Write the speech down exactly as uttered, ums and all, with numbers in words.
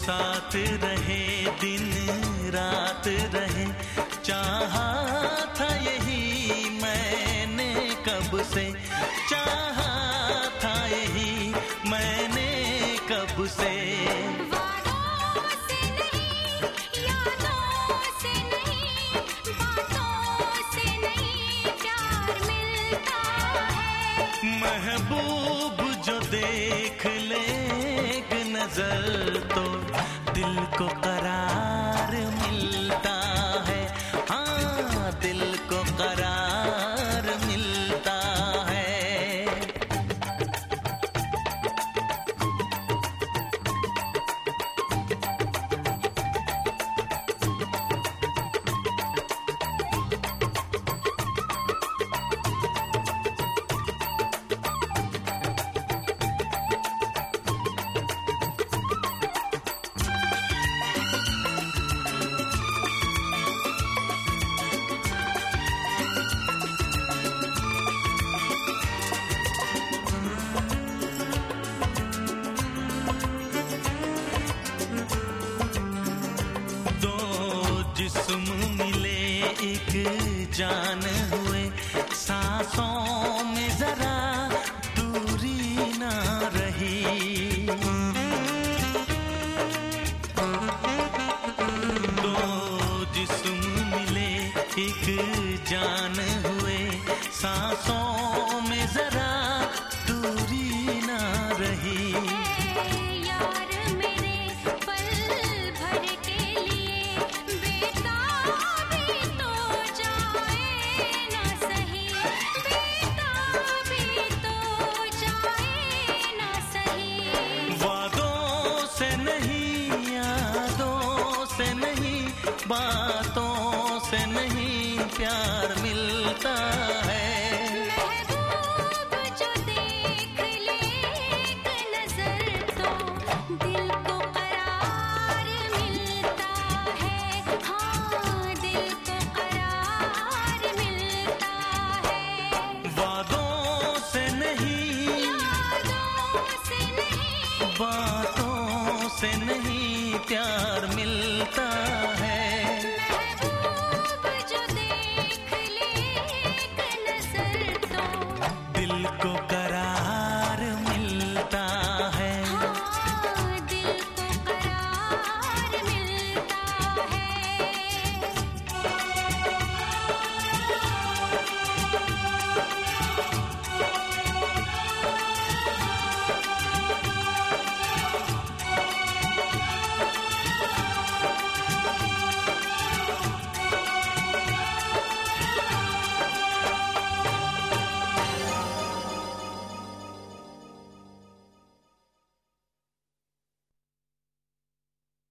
साथ रहे, दिन रात रहे, चाहा था यही मैंने कब से, चाहा था यही मैंने कब से। महबूब जो देख ले एक नजर तो दिल को करार मिलता है, हाँ दिल को करार मिलता है। जिस्म मिले एक जान हुए, सांसों में जरा दूरी ना रही। दो जिस्म मिले एक जान हुए, सांसों में जरा दूरी ना रही। बातों से नहीं प्यार मिलता है। महबूब जो देख ले एक नजर तो दिल को करार मिलता है, हाँ दिल को करार मिलता है। वादों से नहीं, यादों से नहीं, बातों से नहीं प्यार मिलता है।